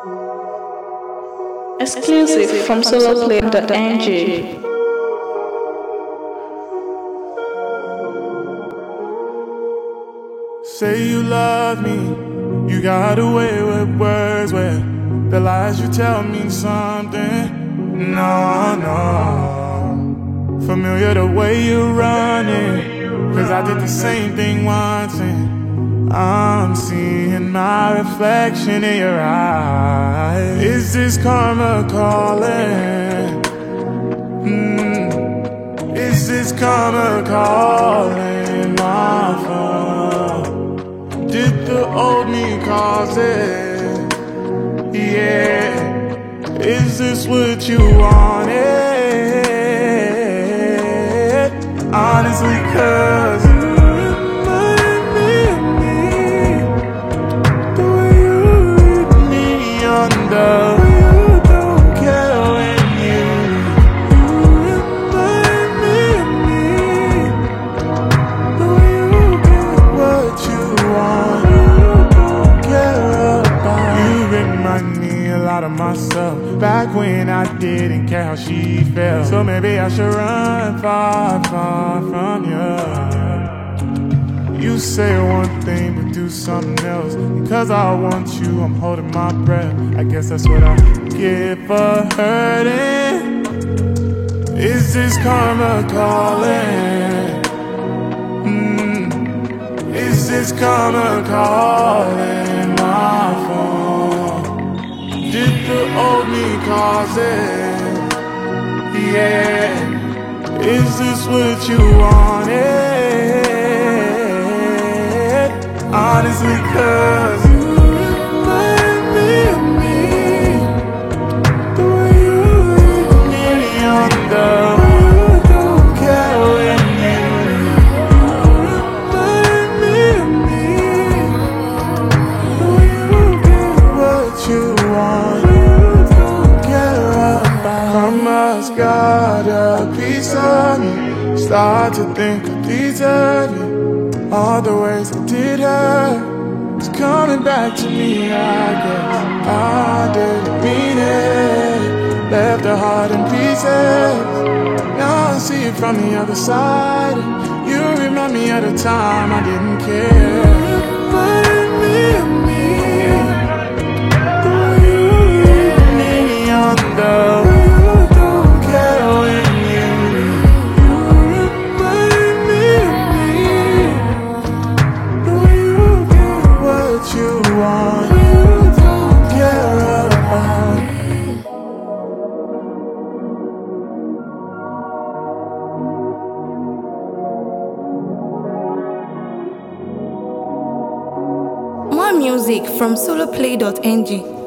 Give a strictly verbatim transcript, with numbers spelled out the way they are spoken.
Exclusive from solo play dot n g. Say you love me, you got away with words where the lies you tell mean something. No, no, familiar the way you're running, cause I did the same thing once and I'm seeing my reflection in your eyes. Is this karma calling? Mm. Is this karma calling my phone? Did the old me cause it? Yeah. Is this what you wanted? Honestly, cause you remind me of me, the way you read me under. You don't care when you, you remind me of me, the way you get what you want. You don't care about. You remind me a lot of myself, back when I didn't care how she felt. So maybe I should run far, far from you. You say one thing but do something else. Because I want you, I'm holding my breath. I guess that's what I get for hurting. Is this karma calling? Mm. Is this karma calling my phone? Did the old me cause it? Yeah. Is this what you wanted? Honestly, cause you remind me of me, the way you leave me under. You don't care when you, you remind me of me, the way you get what you want. Karma's got a piece of me. Start to think of these of you. All the ways I did her, it's coming back to me, I guess. I didn't mean it, left her heart in pieces. Now I see it from the other side. You remind me of the time I didn't care. Remind me of me, the way you leave me under. More music from solo play dot n g.